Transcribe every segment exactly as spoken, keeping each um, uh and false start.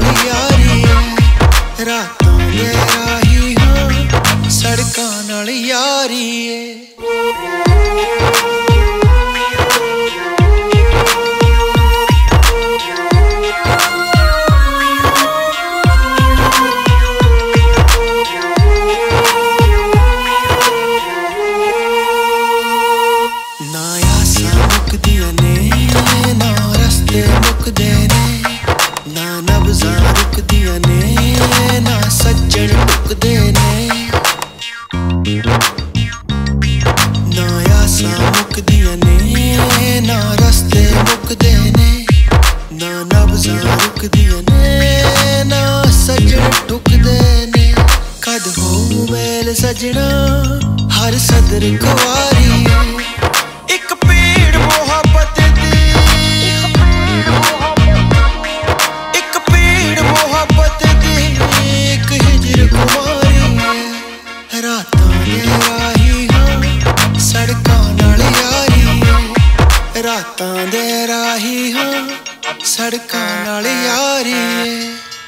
नाल यारी है। रातां दे राही हां सड़कां नाल यारी है। मुकदे ने ना नब्ज़ां रुकदियां ने ना सज्जन टुकदे ने। ना आसां मुकदियां ने ना रस्ते मुकदे ने ना नब्ज़ां रुकदियां ने ना सज्जन टुकदे ने। कद हो मेल सजना हर सदर कुवारी है। एक पेड़ मोहब्बत रातां दे राही हां सड़कां नाल यारी है।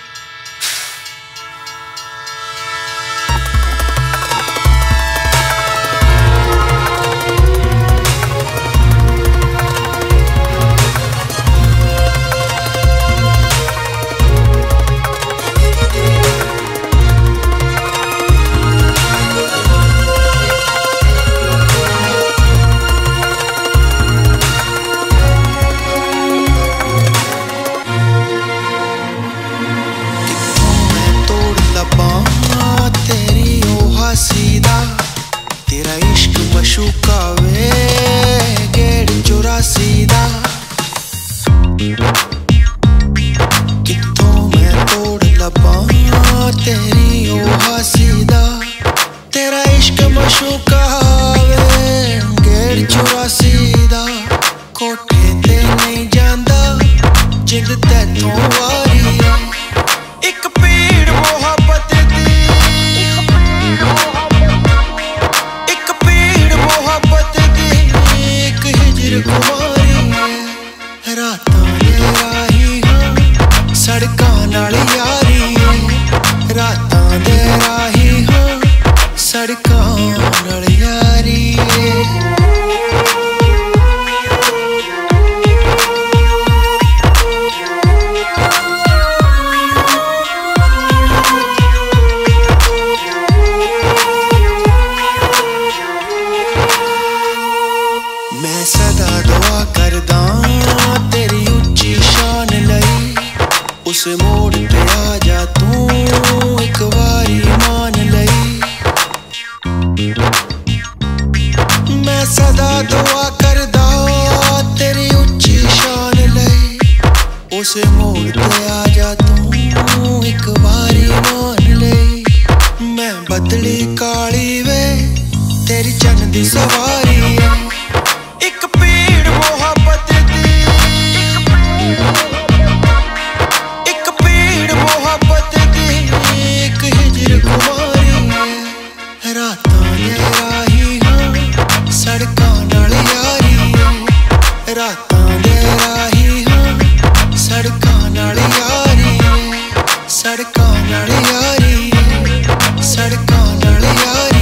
तेरा इश्क मशूका वे गेड़ चौरासी दा। कित्थों मैं तोड़ लबां तेरी ओ हासी दा। तेरा इश्क मशूका वे गेड़ चौरासी दा। कोठे ते नहीं जांदा जिंद तैथों वारी है। एक पेड़ मोहब्बत कुमारी है। रातां दे राही हां सड़कां नाल यारी है। रातां दे राही हां सड़कां नाल यारी है। मैं सदा दुआ करदा तेरी उच्ची शान लई। उस मोड़ ते आ जा तू एक वारी मान लई। मैं सदा दुआ करदा तेरी उच्ची शान लई। उस मोड़ ते आ जा तू एक वारी मान लई। मैं बदली काली वे तेरी चन्न दी सवारी है। एक पेड़ मोहब्बत दी एक पेड़ मोहब्बत दी एक हिजर कुमारी है। रातां दे राही हां सड़कां नाल यारी है। रातां दे राही हां सड़कां नाल यारी है। सड़कां नाल यारी है। सड़कां नाल यारी